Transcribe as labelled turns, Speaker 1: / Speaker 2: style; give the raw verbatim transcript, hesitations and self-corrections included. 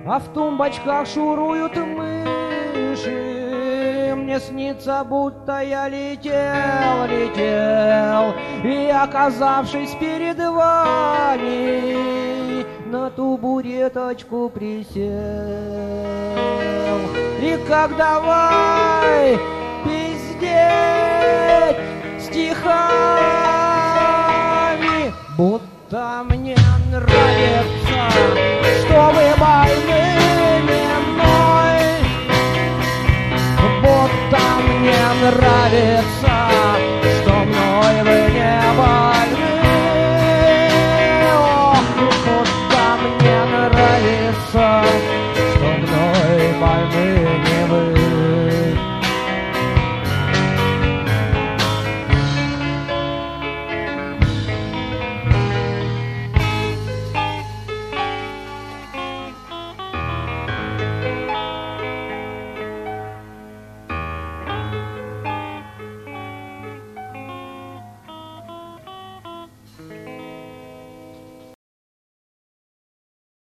Speaker 1: а в тумбочках шуруют мыши. Мне снится, будто я летел, летел, и, оказавшись перед вами, на табуреточку присел. И как давай пиздеть стихами, будто мне нравится, что вы больны мной, будто мне нравится,